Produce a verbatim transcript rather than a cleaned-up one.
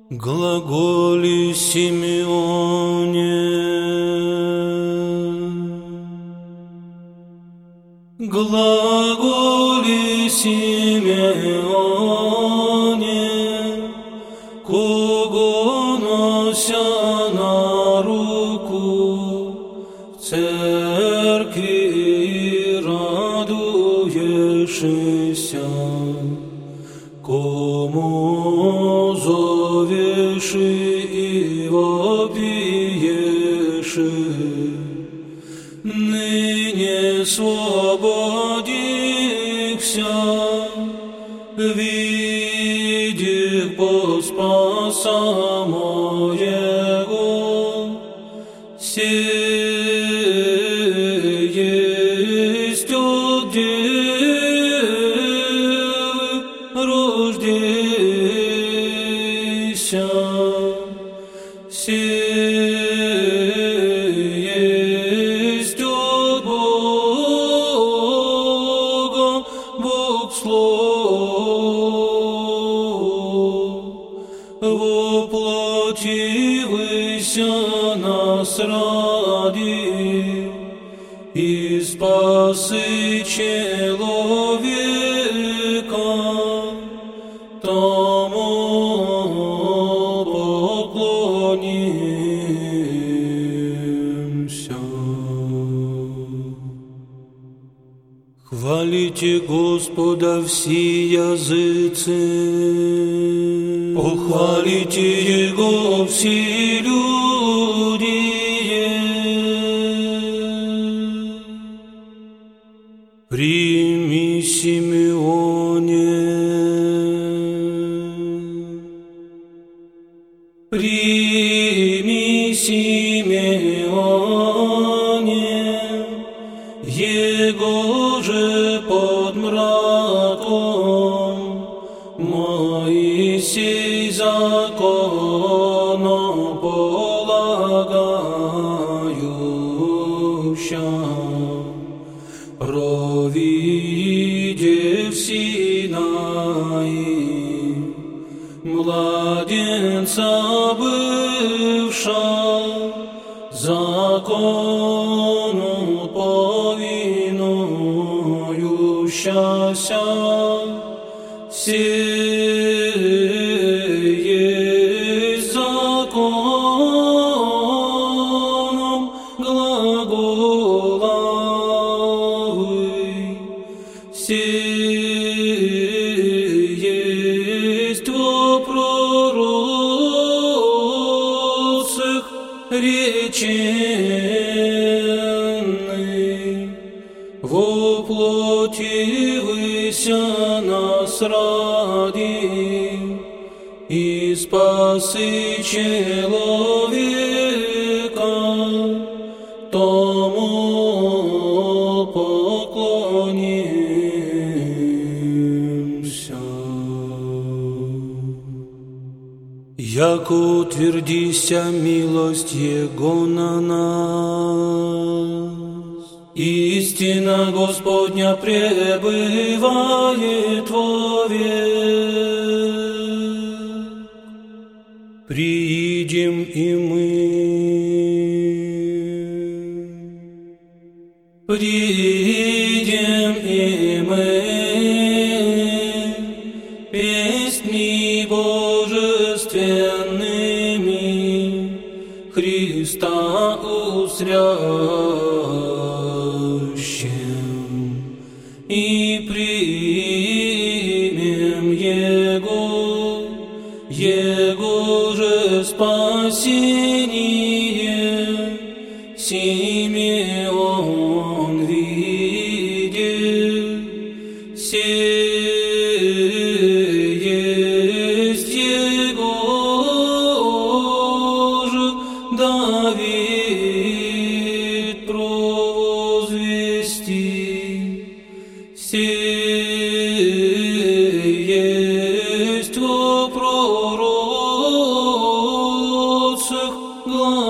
Глаголи Симеоне, глаголи Симеоне, кого нося на руку в церкви радуешься, кому зовешь и вопиешь, ныне свободихся, видих поспаса моего, сей есть от девы рождейся, сей есть от Бога Бог слов, воплотивайся нас ради и спаси человека, тому поклонимся. Хвалите Господа все языцы, похвалите Его все люди. Прими, Симеоне, прими, Симеоне, Его же под мраком Моисей законополагающа, провидев Синаи, младенца бывша, закону повинующася, сей есть законом глаголовый, сей есть во пророцах реченный, воплотивайся нас ради и спаси человека, тому поклонимся. Яко утвердися милость Его на нас, истина Господня пребывает вовек. Приидем и мы, приидем и мы, песни божественными Христа узрящим, и примем Его, Его же спасение. Симеон видел, сей есть Его же Давид провозвестил, сей есть во пророцах глаз.